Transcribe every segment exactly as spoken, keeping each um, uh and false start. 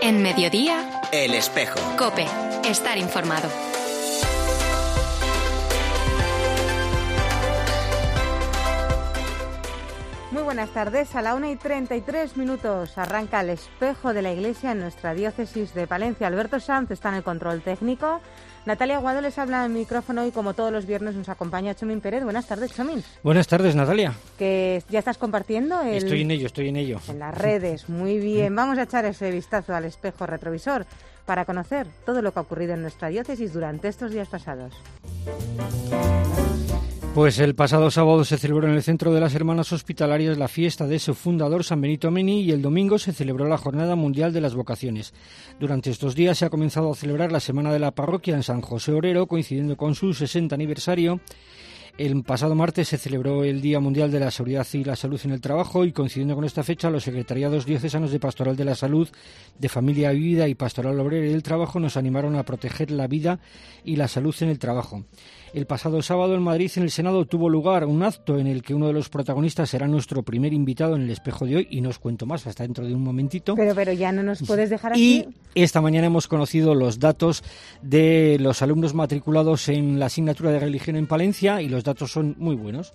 En Mediodía, El Espejo. COPE. Estar informado. Muy buenas tardes. A la una y treinta y tres minutos arranca El Espejo de la Iglesia en nuestra diócesis de Palencia. Alberto Sanz está en el control técnico. Natalia Guado les habla en el micrófono y como todos los viernes nos acompaña Chomín Pérez. Buenas tardes, Chomín. Buenas tardes, Natalia. Que ya estás compartiendo el... Estoy en ello, estoy en ello. En las redes, muy bien. Vamos a echar ese vistazo al espejo retrovisor para conocer todo lo que ha ocurrido en nuestra diócesis durante estos días pasados. Pues el pasado sábado se celebró en el Centro de las Hermanas Hospitalarias la fiesta de su fundador, San Benito Meni, y el domingo se celebró la Jornada Mundial de las Vocaciones. Durante estos días se ha comenzado a celebrar la Semana de la Parroquia en San José Orero, coincidiendo con su sesenta aniversario. El pasado martes se celebró el Día Mundial de la Seguridad y la Salud en el Trabajo y, coincidiendo con esta fecha, los secretariados diocesanos de Pastoral de la Salud, de Familia y Vida y Pastoral Obrera y del Trabajo nos animaron a proteger la vida y la salud en el trabajo. El pasado sábado en Madrid, en el Senado, tuvo lugar un acto en el que uno de los protagonistas será nuestro primer invitado en el espejo de hoy, y no os cuento más hasta dentro de un momentito. Pero, pero ya no nos puedes dejar así. Y esta mañana hemos conocido los datos de los alumnos matriculados en la asignatura de religión en Palencia, y los datos son muy buenos.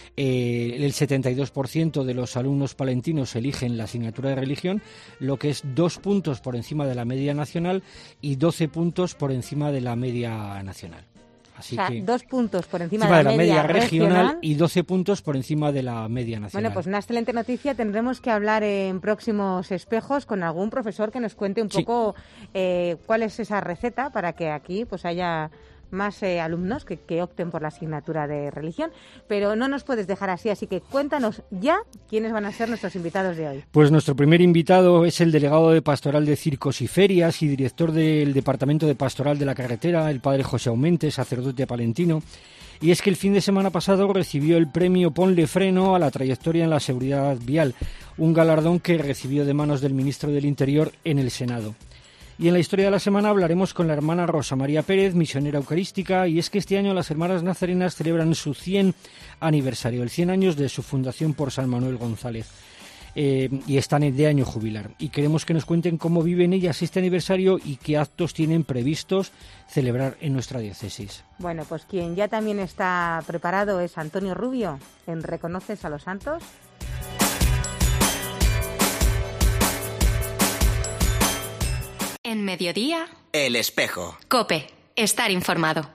Eh, el setenta y dos por ciento de los alumnos palentinos eligen la asignatura de religión, lo que es dos puntos por encima de la media nacional y doce puntos por encima de la media nacional. Así o sea, que, dos puntos por encima, encima de la, de la media, media regional, regional y doce puntos por encima de la media nacional. Bueno, pues una excelente noticia. Tendremos que hablar en próximos espejos con algún profesor que nos cuente un sí. poco eh, cuál es esa receta para que aquí pues haya más eh, alumnos que, que opten por la asignatura de religión. Pero no nos puedes dejar así, así que cuéntanos ya quiénes van a ser nuestros invitados de hoy. Pues nuestro primer invitado es el delegado de Pastoral de Circos y Ferias y director del Departamento de Pastoral de la Carretera, el padre José Aumente, sacerdote palentino. Y es que el fin de semana pasado recibió el premio Ponle Freno a la trayectoria en la seguridad vial, un galardón que recibió de manos del ministro del Interior en el Senado. Y en la historia de la semana hablaremos con la hermana Rosa María Pérez, misionera eucarística, y es que este año las hermanas nazarenas celebran su cien aniversario, el cien años de su fundación por San Manuel González, eh, y están de año jubilar. Y queremos que nos cuenten cómo viven ellas este aniversario y qué actos tienen previstos celebrar en nuestra diócesis. Bueno, pues quien ya también está preparado es Antonio Rubio, en Reconoces a los Santos. En Mediodía, El Espejo. COPE. Estar informado.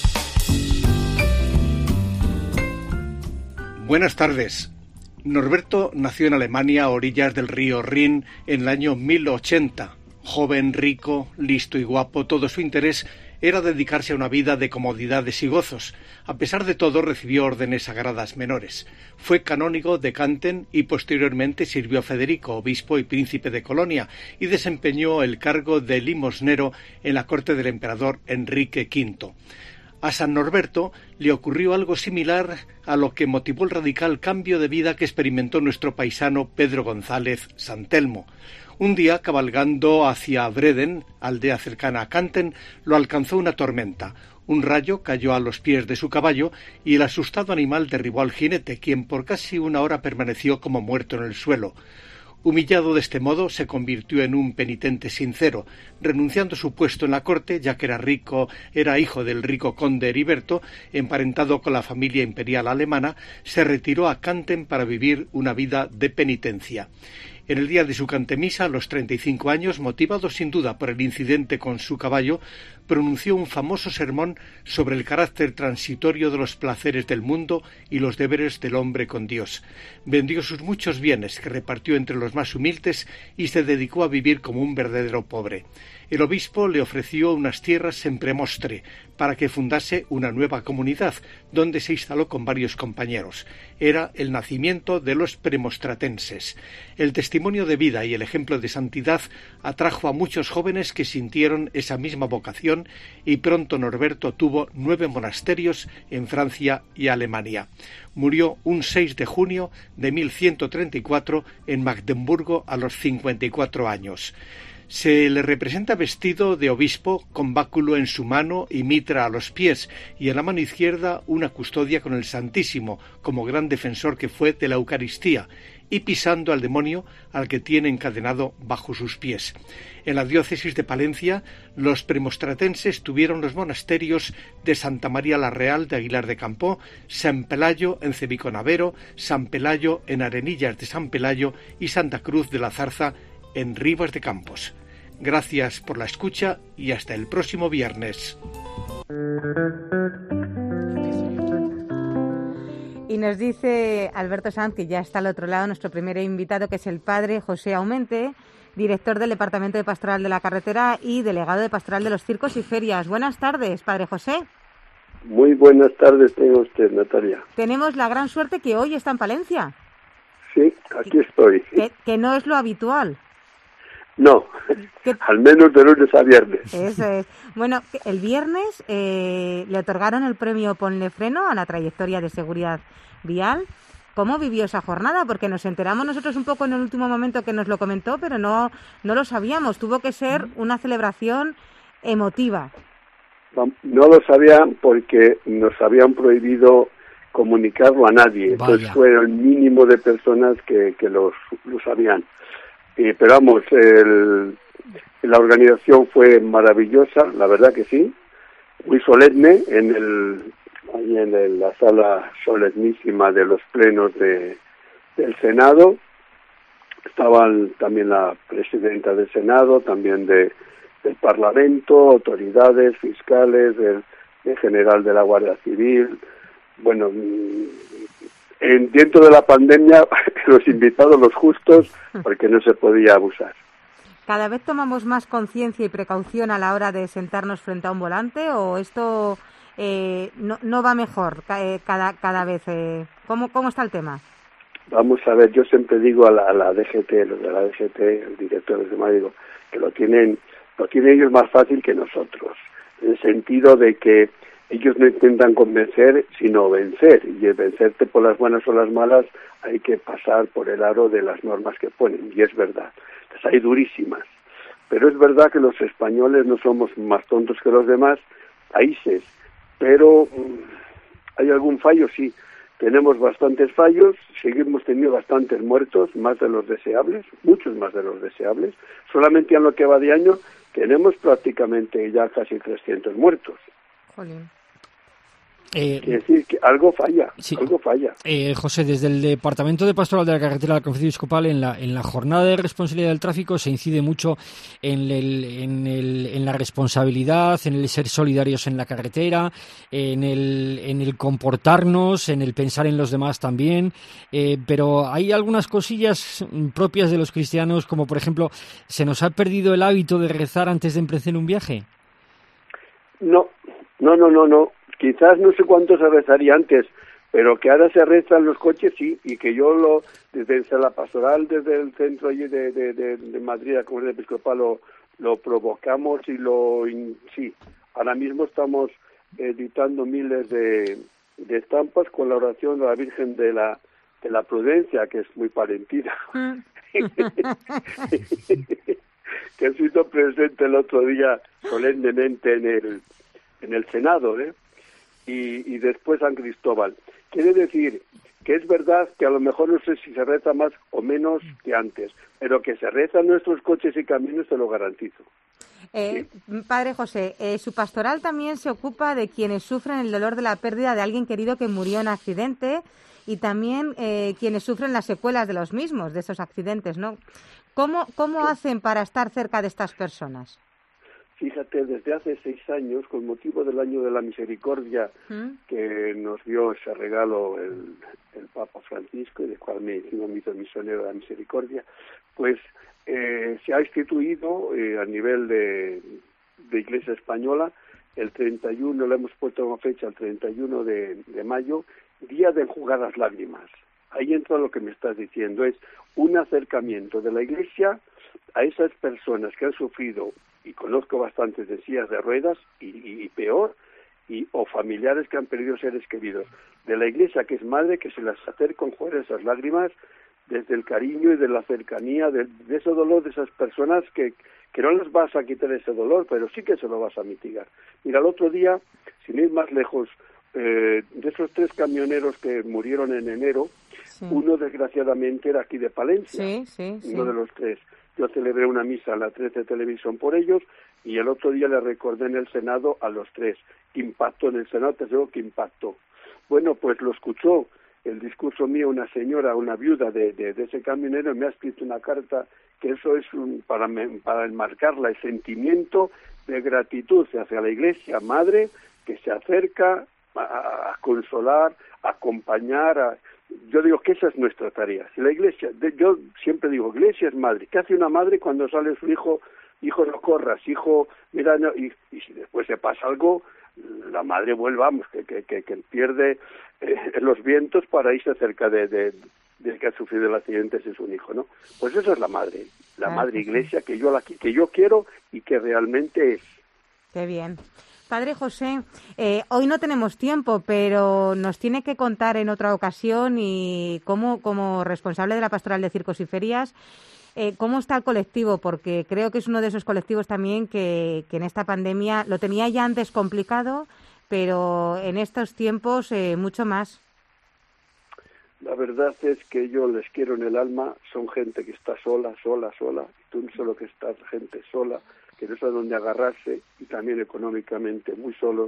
Buenas tardes. Norberto nació en Alemania a orillas del río Rin en el año mil ochenta. Joven, rico, listo y guapo, todo su interés era dedicarse a una vida de comodidades y gozos. A pesar de todo, recibió órdenes sagradas menores. Fue canónigo de Canten y posteriormente sirvió a Federico, obispo y príncipe de Colonia, y desempeñó el cargo de limosnero en la corte del emperador Enrique quinto. A San Norberto le ocurrió algo similar a lo que motivó el radical cambio de vida que experimentó nuestro paisano Pedro González Santelmo. Un día, cabalgando hacia Breden, aldea cercana a Canten, lo alcanzó una tormenta. Un rayo cayó a los pies de su caballo y el asustado animal derribó al jinete, quien por casi una hora permaneció como muerto en el suelo. Humillado de este modo, se convirtió en un penitente sincero. Renunciando a su puesto en la corte, ya que era rico, era hijo del rico conde Heriberto, emparentado con la familia imperial alemana, se retiró a Canten para vivir una vida de penitencia. En el día de su cantemisa, a los treinta y cinco años, motivado sin duda por el incidente con su caballo, pronunció un famoso sermón sobre el carácter transitorio de los placeres del mundo y los deberes del hombre con Dios. Vendió sus muchos bienes, que repartió entre los más humildes, y se dedicó a vivir como un verdadero pobre. El obispo le ofreció unas tierras en Premostre para que fundase una nueva comunidad, donde se instaló con varios compañeros. Era el nacimiento de los premostratenses. El testimonio de vida y el ejemplo de santidad atrajo a muchos jóvenes que sintieron esa misma vocación, y pronto Norberto tuvo nueve monasterios en Francia y Alemania. Murió un seis de junio de mil ciento treinta y cuatro en Magdeburgo a los cincuenta y cuatro años. Se le representa vestido de obispo, con báculo en su mano y mitra a los pies, y en la mano izquierda una custodia con el Santísimo, como gran defensor que fue de la Eucaristía, y pisando al demonio al que tiene encadenado bajo sus pies. En la diócesis de Palencia, los premostratenses tuvieron los monasterios de Santa María la Real de Aguilar de Campoo, San Pelayo en Cebiconavero, San Pelayo en Arenillas de San Pelayo y Santa Cruz de la Zarza en Rivas de Campos. Gracias por la escucha y hasta el próximo viernes. Y nos dice Alberto Sanz, que ya está al otro lado, nuestro primer invitado, que es el padre José Aumente, director del Departamento de Pastoral de la Carretera y delegado de Pastoral de los Circos y Ferias. Buenas tardes, padre José. Muy buenas tardes tenga usted, Natalia. Tenemos la gran suerte que hoy está en Palencia. Sí, aquí estoy. Que, que no es lo habitual. No, ¿Qué? Al menos de lunes a viernes. Eso es. Bueno, el viernes eh, le otorgaron el premio Ponle Freno a la trayectoria de seguridad vial. ¿Cómo vivió esa jornada? Porque nos enteramos nosotros un poco en el último momento que nos lo comentó, pero no, no lo sabíamos. Tuvo que ser una celebración emotiva. No lo sabían porque nos habían prohibido comunicarlo a nadie. Vaya. Entonces fue el mínimo de personas que, que los, lo sabían. Eh, pero vamos, el, la organización fue maravillosa, la verdad que sí, muy solemne, en el ahí en el, la sala solemnísima de los plenos de, del Senado. Estaban también la presidenta del Senado, también de, del Parlamento, autoridades fiscales, el, el general de la Guardia Civil. Bueno, en, dentro de la pandemia, los invitados, los justos, porque no se podía abusar. ¿Cada vez tomamos más conciencia y precaución a la hora de sentarnos frente a un volante o esto eh, no, no va mejor cada, cada vez? Eh, ¿cómo, ¿Cómo está el tema? Vamos a ver, yo siempre digo a la, a la D G T, los de la D G T, el director de Semana, digo que lo tienen, lo tienen ellos más fácil que nosotros, en el sentido de que ellos no intentan convencer, sino vencer, y el vencerte por las buenas o las malas hay que pasar por el aro de las normas que ponen, y es verdad. Entonces hay durísimas, pero es verdad que los españoles no somos más tontos que los demás países, pero mmm, ¿hay algún fallo? Sí, tenemos bastantes fallos, seguimos teniendo bastantes muertos, más de los deseables, muchos más de los deseables, solamente en lo que va de año tenemos prácticamente ya casi trescientos muertos. Jolín. Eh, Quiere decir que algo falla, sí. algo falla. Eh, José, desde el Departamento de Pastoral de la Carretera de la Conferencia Episcopal, en la, en la jornada de responsabilidad del tráfico se incide mucho en, el, en, el, en la responsabilidad, en el ser solidarios en la carretera, en el, en el comportarnos, en el pensar en los demás también, eh, pero hay algunas cosillas propias de los cristianos, como por ejemplo, ¿se nos ha perdido el hábito de rezar antes de emprender un viaje? No, no, no, no, no. Quizás no sé cuánto se rezaría antes, pero que ahora se reza en los coches, sí, y que yo lo desde la pastoral, desde el centro allí de, de, de, de Madrid, la Comunidad Episcopal, lo, lo provocamos y lo, sí, ahora mismo estamos editando miles de, de estampas con la oración de la Virgen de la, de la Prudencia, que es muy parecida. Que ha sido presente el otro día solemnemente en el, en el Senado, ¿eh? Y, y después San Cristóbal. Quiere decir que es verdad que a lo mejor no sé si se reza más o menos que antes, pero que se reza en nuestros coches y caminos te lo garantizo. Eh, ¿Sí? Padre José, eh, su pastoral también se ocupa de quienes sufren el dolor de la pérdida de alguien querido que murió en accidente y también eh, quienes sufren las secuelas de los mismos, de esos accidentes, ¿no? ¿Cómo, cómo hacen para estar cerca de estas personas? Fíjate, desde hace seis años, con motivo del Año de la Misericordia, ¿Mm? que nos dio ese regalo el, el Papa Francisco, y del cual me hicimos misionero de la Misericordia, pues eh, se ha instituido eh, a nivel de, de Iglesia Española, el treinta y uno, le hemos puesto como fecha, el treinta y uno de, de mayo, Día de Enjugar las Lágrimas. Ahí entra lo que me estás diciendo, es un acercamiento de la Iglesia a esas personas que han sufrido, y conozco bastantes de sillas de ruedas, y, y, y peor, y, o familiares que han perdido seres queridos, de la Iglesia, que es madre, que se las acerca con esas lágrimas, desde el cariño y de la cercanía, de, de ese dolor de esas personas que, que no les vas a quitar ese dolor, pero sí que se lo vas a mitigar. Mira, el otro día, sin ir más lejos, eh, de esos tres camioneros que murieron en enero, sí. Uno desgraciadamente era aquí de Palencia, sí, sí, sí. Uno de los tres. Yo celebré una misa a la trece Televisión por ellos y el otro día le recordé en el Senado a los tres. Impactó en el Senado, te digo que impactó. Bueno, pues lo escuchó el discurso mío una señora, una viuda de, de, de ese camionero, y me ha escrito una carta que eso es un, para, para enmarcarla el sentimiento de gratitud hacia la Iglesia Madre que se acerca a, a consolar, a acompañar. A, yo digo que esa es nuestra tarea. Si la Iglesia, de, yo siempre digo, Iglesia es madre. ¿Qué hace una madre cuando sale su hijo? Hijo, no corras, hijo, mira, no, y, y si después se pasa algo, la madre vuelve, vamos, que, que, que, que pierde eh, los vientos para irse cerca de, de, de que ha sufrido el accidente si es un hijo, ¿no? Pues eso es la madre, la ah, madre Iglesia que yo la que yo quiero y que realmente es. Qué bien. Padre José, eh, hoy no tenemos tiempo, pero nos tiene que contar en otra ocasión y cómo, como responsable de la Pastoral de Circos y Ferias, Eh, ¿cómo está el colectivo? Porque creo que es uno de esos colectivos también que, que en esta pandemia lo tenía ya antes complicado, pero en estos tiempos eh, mucho más. La verdad es que yo les quiero en el alma, son gente que está sola, sola, sola, y tú no solo que estás gente sola, que no sabe dónde agarrarse, y también económicamente muy solos,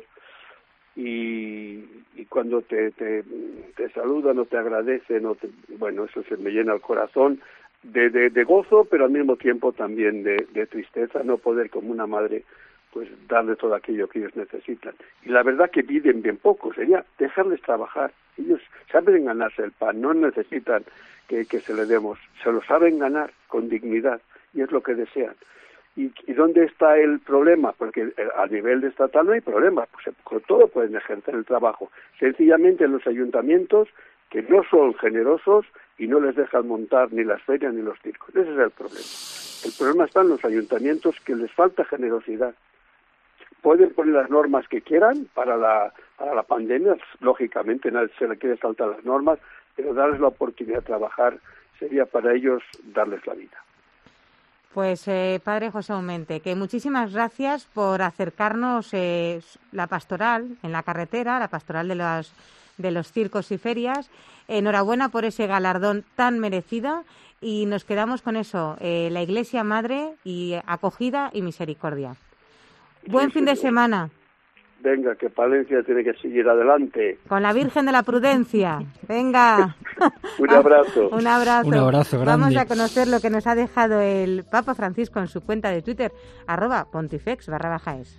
y, y cuando te, te, te saludan o te agradecen, o te, bueno, eso se me llena el corazón, De, de, de gozo, pero al mismo tiempo también de, de tristeza, no poder como una madre pues darle todo aquello que ellos necesitan. Y la verdad que piden bien poco, sería dejarles trabajar. Ellos saben ganarse el pan, no necesitan que, que se le demos, se lo saben ganar con dignidad y es lo que desean. ¿Y, y dónde está el problema? Porque a nivel estatal no hay problema, pues con todo pueden ejercer el trabajo. Sencillamente en los ayuntamientos que no son generosos y no les dejan montar ni las ferias ni los circos. Ese es el problema. El problema está en los ayuntamientos que les falta generosidad. Pueden poner las normas que quieran para la, para la pandemia, lógicamente nadie se le quiere saltar las normas, pero darles la oportunidad de trabajar sería para ellos darles la vida. Pues eh, Padre José Aumente, que muchísimas gracias por acercarnos eh, la pastoral en la carretera, la pastoral de las de los circos y ferias. Enhorabuena por ese galardón tan merecido y nos quedamos con eso, eh, la Iglesia Madre y acogida y misericordia. Buen sí, fin de semana. Venga, que Palencia tiene que seguir adelante. Con la Virgen de la Prudencia. Venga. Un abrazo. Un abrazo. Un abrazo grande. Vamos a conocer lo que nos ha dejado el Papa Francisco en su cuenta de Twitter, arroba pontifex barra baja es.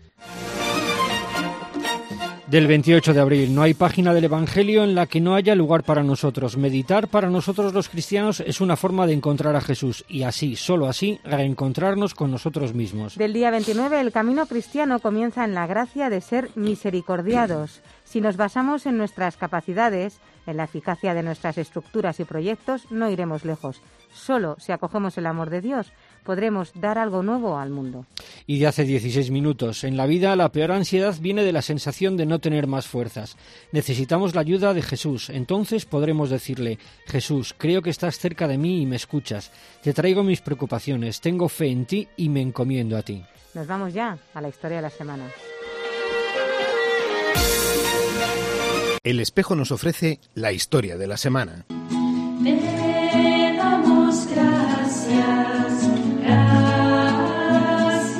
Del veintiocho de abril. No hay página del Evangelio en la que no haya lugar para nosotros. Meditar para nosotros los cristianos es una forma de encontrar a Jesús y así, solo así, reencontrarnos con nosotros mismos. Del día veintinueve, el camino cristiano comienza en la gracia de ser misericordiados. Si nos basamos en nuestras capacidades, en la eficacia de nuestras estructuras y proyectos, no iremos lejos. Solo si acogemos el amor de Dios, podremos dar algo nuevo al mundo. Y de hace dieciséis minutos. En la vida, la peor ansiedad viene de la sensación de no tener más fuerzas. Necesitamos la ayuda de Jesús. Entonces podremos decirle: Jesús, creo que estás cerca de mí y me escuchas. Te traigo mis preocupaciones, tengo fe en ti y me encomiendo a ti. Nos vamos ya a la historia de la semana. El Espejo nos ofrece la historia de la semana. Te damos gracias, gracias.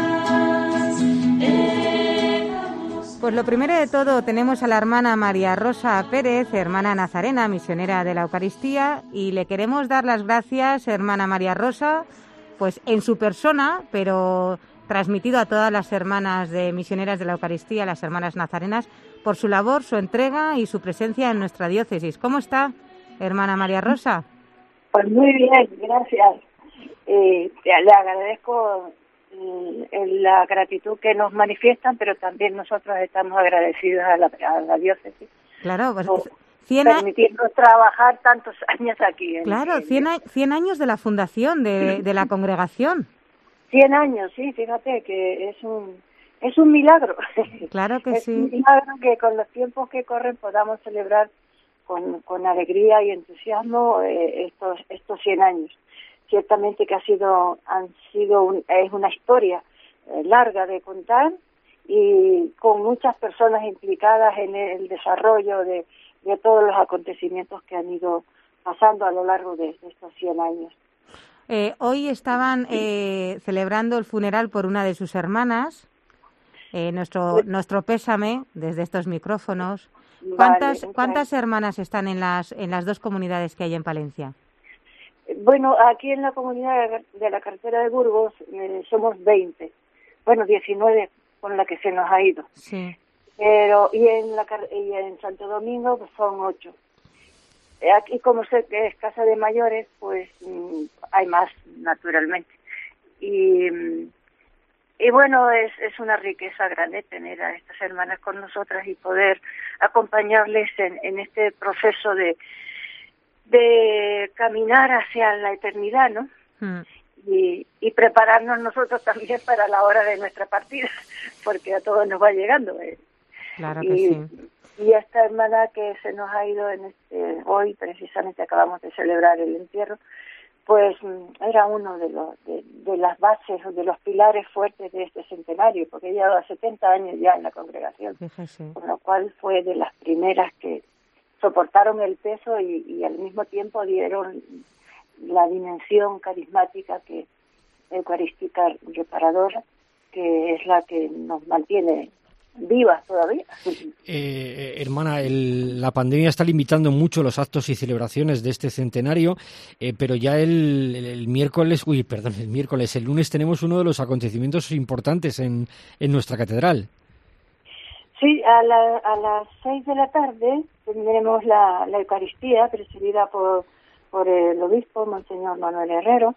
Te damos... Pues lo primero de todo, tenemos a la hermana María Rosa Pérez, hermana nazarena, misionera de la Eucaristía, y le queremos dar las gracias, hermana María Rosa, pues en su persona, pero transmitido a todas las hermanas de misioneras de la Eucaristía, las hermanas nazarenas, por su labor, su entrega y su presencia en nuestra diócesis. ¿Cómo está, hermana María Rosa? Pues muy bien, gracias. Eh, le agradezco eh, la gratitud que nos manifiestan, pero también nosotros estamos agradecidos a la, a la diócesis. Claro, pues por cien permitirnos trabajar tantos años aquí. En, claro, en, cien, cien años de la fundación de, de la congregación. Cien años, sí, fíjate que es un es un milagro. Claro que es sí. Es un milagro que con los tiempos que corren podamos celebrar con, con alegría y entusiasmo eh, estos estos cien años. Ciertamente que ha sido han sido un, es una historia eh, larga de contar y con muchas personas implicadas en el desarrollo de, de todos los acontecimientos que han ido pasando a lo largo de, de estos cien años. Eh, hoy estaban eh, celebrando el funeral por una de sus hermanas. Eh, nuestro nuestro pésame desde estos micrófonos. ¿Cuántas Vale, cuántas hermanas están en las en las dos comunidades que hay en Palencia? Bueno, aquí en la comunidad de la carretera de Burgos eh, somos veinte. Bueno, diecinueve con la que se nos ha ido. Sí. Pero y en la y en Santo Domingo pues son ocho. Aquí, como sé que es casa de mayores, pues mmm, hay más, naturalmente. Y, y bueno, es, es una riqueza grande tener a estas hermanas con nosotras y poder acompañarles en, en este proceso de, de caminar hacia la eternidad, ¿no? Mm. Y, y prepararnos nosotros también para la hora de nuestra partida, porque a todos nos va llegando. ¿eh? Claro que y, sí. Y esta hermana que se nos ha ido en este hoy, precisamente acabamos de celebrar el entierro, pues era uno de los de, de las bases, de los pilares fuertes de este centenario, porque ella lleva setenta años ya en la congregación, Fíjese. Con lo cual fue de las primeras que soportaron el peso y, y al mismo tiempo dieron la dimensión carismática, que eucarística reparadora, que es la que nos mantiene vivas todavía. Eh, hermana, el, la pandemia está limitando mucho los actos y celebraciones de este centenario, eh, pero ya el, el, el miércoles, uy, perdón, el miércoles, el lunes tenemos uno de los acontecimientos importantes en, en nuestra catedral. Sí, a, la, a las seis de la tarde tendremos la, la Eucaristía presidida por, por el obispo, Monseñor Manuel Herrero,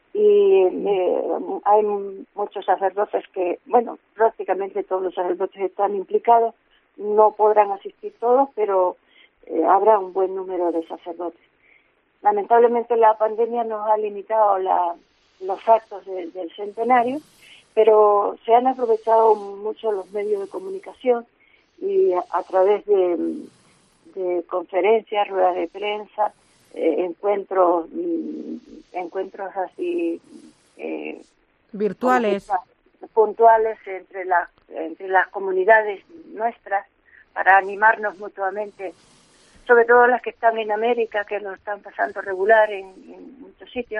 y eh, hay muchos sacerdotes que, bueno, prácticamente todos los sacerdotes están implicados, no podrán asistir todos, pero eh, habrá un buen número de sacerdotes. Lamentablemente la pandemia nos ha limitado la, los actos de, del centenario, pero se han aprovechado mucho los medios de comunicación y a, a través de, de conferencias, ruedas de prensa, eh, encuentros, encuentros así eh, virtuales, puntuales entre las entre las comunidades nuestras para animarnos mutuamente, sobre todo las que están en América, que lo están pasando regular en, en muchos sitios,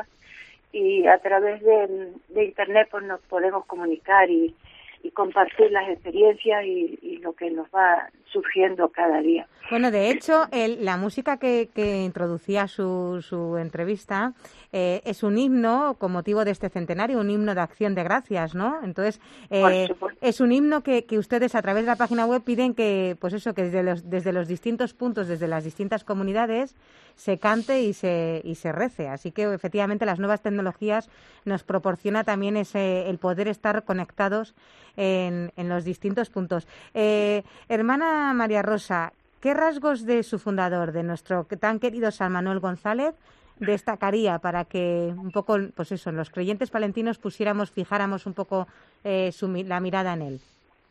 y a través de, de internet pues nos podemos comunicar y, y compartir las experiencias y, y lo que nos va surgiendo cada día. Bueno, de hecho, el, la música que, que introducía su, su entrevista eh, es un himno con motivo de este centenario, un himno de acción de gracias, ¿no? Entonces, eh, es un himno que, que ustedes a través de la página web piden que, pues eso, que desde los, desde los distintos puntos, desde las distintas comunidades, se cante y se, y se rece. Así que, efectivamente, las nuevas tecnologías nos proporciona también ese, el poder estar conectados en, en los distintos puntos. Eh, hermana María Rosa, ¿qué rasgos de su fundador, de nuestro tan querido San Manuel González, destacaría para que un poco, pues eso, los creyentes palentinos pusiéramos, fijáramos un poco eh, su, la mirada en él?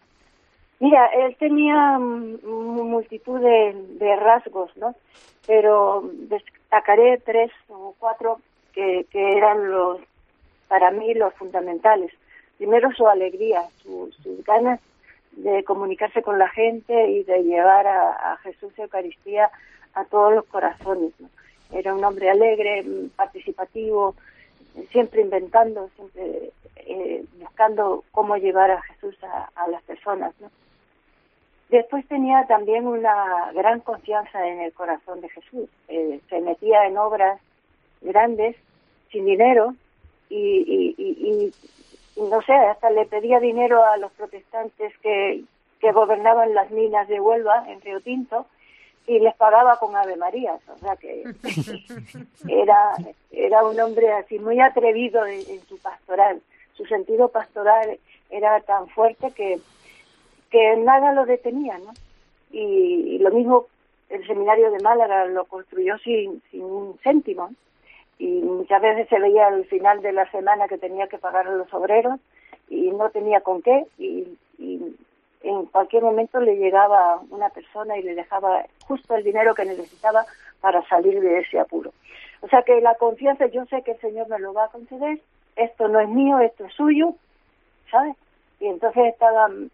Mira, él tenía multitud de, de rasgos, ¿no? Pero destacaré tres o cuatro que, que eran los, para mí, los fundamentales. Primero, su alegría, su, sus ganas de comunicarse con la gente y de llevar a, a Jesús y Eucaristía a todos los corazones, ¿no? Era un hombre alegre, participativo, siempre inventando, siempre eh, buscando cómo llevar a Jesús a, a las personas, ¿no? Después tenía también una gran confianza en el corazón de Jesús. Eh, se metía en obras grandes, sin dinero, y, y, y, y no sé, hasta le pedía dinero a los protestantes que, que gobernaban las minas de Huelva, en Río Tinto, y les pagaba con Ave Marías. O sea que era, era un hombre así muy atrevido en, en su pastoral. Su sentido pastoral era tan fuerte que que nada lo detenía, ¿no? Y, y lo mismo el seminario de Málaga lo construyó sin, sin un céntimo, y muchas veces se veía al final de la semana que tenía que pagar a los obreros y no tenía con qué, y, y en cualquier momento le llegaba una persona y le dejaba justo el dinero que necesitaba para salir de ese apuro. O sea que la confianza, yo sé que el Señor me lo va a conceder, esto no es mío, esto es suyo, ¿sabes? Y entonces estaba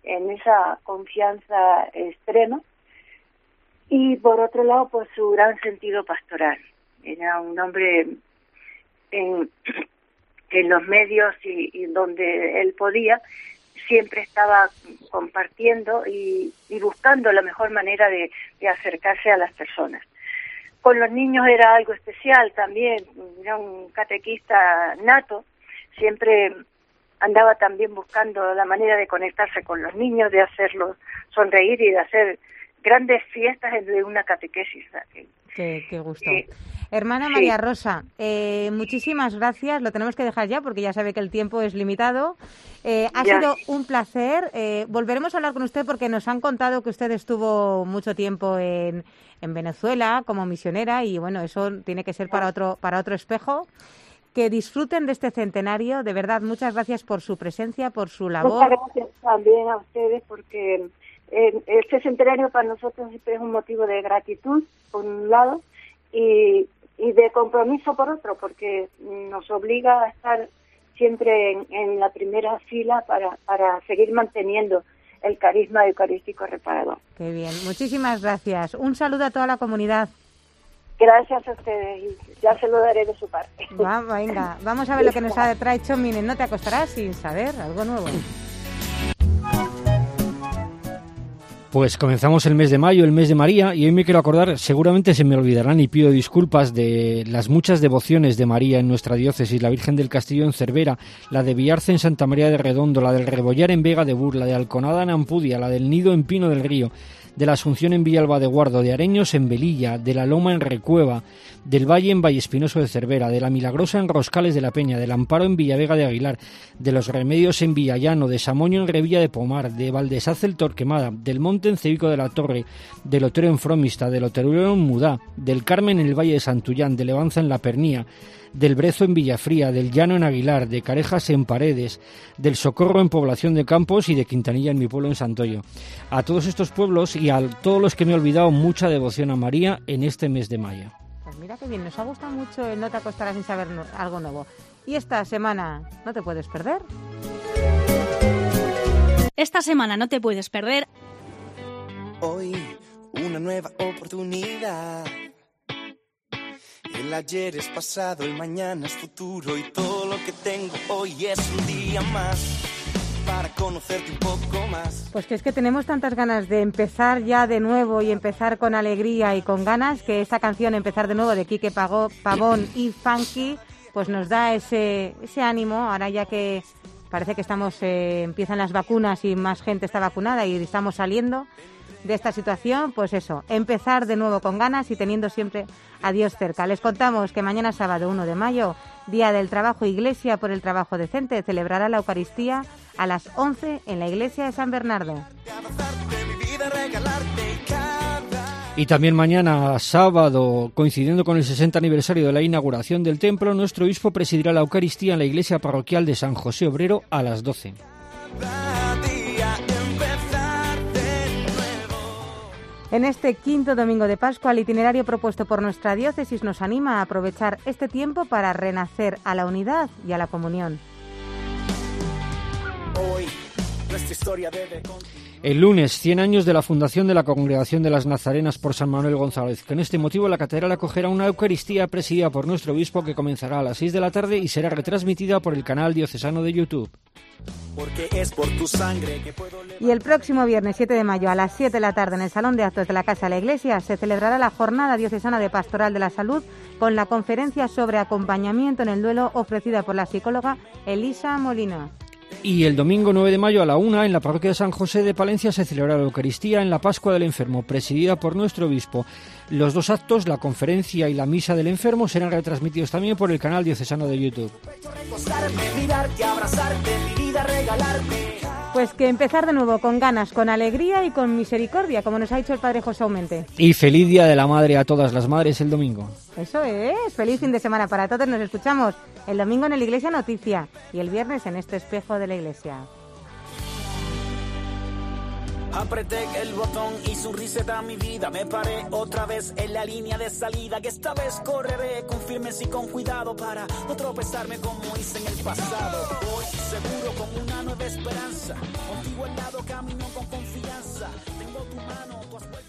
en esa confianza extrema. Y por otro lado, pues su gran sentido pastoral. Era un hombre en, en los medios y, y donde él podía, siempre estaba compartiendo y, y buscando la mejor manera de, de acercarse a las personas. Con los niños era algo especial también, era un catequista nato, siempre andaba también buscando la manera de conectarse con los niños, de hacerlos sonreír y de hacer grandes fiestas de una catequesis. Qué, qué gusto. Eh, Hermana sí. María Rosa, eh, muchísimas gracias. Lo tenemos que dejar ya porque ya sabe que el tiempo es limitado. Eh, ha Ya. sido un placer. Eh, volveremos a hablar con usted porque nos han contado que usted estuvo mucho tiempo en, en Venezuela como misionera y bueno, eso tiene que ser para otro, para otro espejo. Que disfruten de este centenario. De verdad, muchas gracias por su presencia, por su labor. Muchas gracias también a ustedes porque eh, este centenario para nosotros siempre es un motivo de gratitud, por un lado, y, y de compromiso por otro, porque nos obliga a estar siempre en, en la primera fila para, para seguir manteniendo el carisma eucarístico reparador. Qué bien. Muchísimas gracias. Un saludo a toda la comunidad. Gracias a ustedes y ya se lo daré de su parte. Va, venga, vamos a ver lo que nos ha traído Minen. No te acostarás sin saber algo nuevo. Pues comenzamos el mes de mayo, el mes de María, y hoy me quiero acordar, seguramente se me olvidarán y pido disculpas, de las muchas devociones de María en nuestra diócesis: la Virgen del Castillo en Cervera, la de Villarce en Santa María de Redondo, la del Rebollar en Vega de Bur, la de Alconada en Ampudia, la del Nido en Pino del Río, de la Asunción en Villalba de Guardo, de Areños en Velilla, de la Loma en Recueva, del Valle en Vallespinoso de Cervera, de la Milagrosa en Roscales de la Peña, del Amparo en Villavega de Aguilar, de los Remedios en Villallano, de Samoño en Revilla de Pomar, de Valdesaz el Torquemada, del Monte en Cebico de la Torre, del Otero en Fromista, del Oteruelo en Mudá, del Carmen en el Valle de Santullán, de Levanza en La Pernía, del Brezo en Villafría, del Llano en Aguilar, de Carejas en Paredes, del Socorro en Población de Campos y de Quintanilla en mi pueblo en Santoyo. A todos estos pueblos y a todos los que me he olvidado, mucha devoción a María en este mes de mayo. Pues mira qué bien, nos ha gustado mucho el No te acostarás sin saber no, algo nuevo. Y esta semana no te puedes perder. Esta semana no te puedes perder. Hoy, una nueva oportunidad. El ayer es pasado, el mañana es futuro y todo lo que tengo hoy es un día más para conocerte un poco más. Pues que es que tenemos tantas ganas de empezar ya de nuevo y empezar con alegría y con ganas, que esta canción Empezar de nuevo de Quique Pagó, Pavón y Funky pues nos da ese, ese ánimo, ahora ya que parece que estamos eh, empiezan las vacunas y más gente está vacunada y estamos saliendo de esta situación, pues eso, empezar de nuevo con ganas y teniendo siempre a Dios cerca. Les contamos que mañana sábado uno de mayo, Día del Trabajo, Iglesia por el Trabajo Decente, celebrará la Eucaristía a las once en la iglesia de San Bernardo. Y también mañana sábado, coincidiendo con el sesenta aniversario de la inauguración del templo, nuestro obispo presidirá la Eucaristía en la iglesia parroquial de San José Obrero a las doce. En este quinto domingo de Pascua, el itinerario propuesto por nuestra diócesis nos anima a aprovechar este tiempo para renacer a la unidad y a la comunión. Hoy, nuestra historia debe... El lunes, cien años de la fundación de la Congregación de las Nazarenas por San Manuel González. Con este motivo, la catedral acogerá una Eucaristía presidida por nuestro obispo que comenzará a las seis de la tarde y será retransmitida por el canal diocesano de YouTube. Porque es por tu sangre que puedo... Y el próximo viernes siete de mayo a las siete de la tarde en el Salón de Actos de la Casa de la Iglesia se celebrará la Jornada Diocesana de Pastoral de la Salud con la conferencia sobre acompañamiento en el duelo ofrecida por la psicóloga Elisa Molina. Y el domingo nueve de mayo a la una, en la parroquia de San José de Palencia, se celebrará la Eucaristía en la Pascua del Enfermo, presidida por nuestro obispo. Los dos actos, la conferencia y la misa del enfermo, serán retransmitidos también por el canal diocesano de YouTube. Pues que empezar de nuevo con ganas, con alegría y con misericordia, como nos ha dicho el Padre José Aumente. Y feliz Día de la Madre a todas las madres el domingo. Eso es, feliz fin de semana para todos. Nos escuchamos el domingo en la Iglesia Noticia y el viernes en este espejo de la Iglesia. Apreté el botón, hice un reset a mi vida. Me paré otra vez en la línea de salida, que esta vez correré con firmes y con cuidado para no tropezarme como hice en el pasado. Voy seguro con una nueva esperanza, contigo al lado camino con confianza. Tengo tu mano, tú has vuelto.